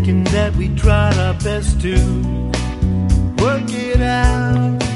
thinking that we tried our best to work it out.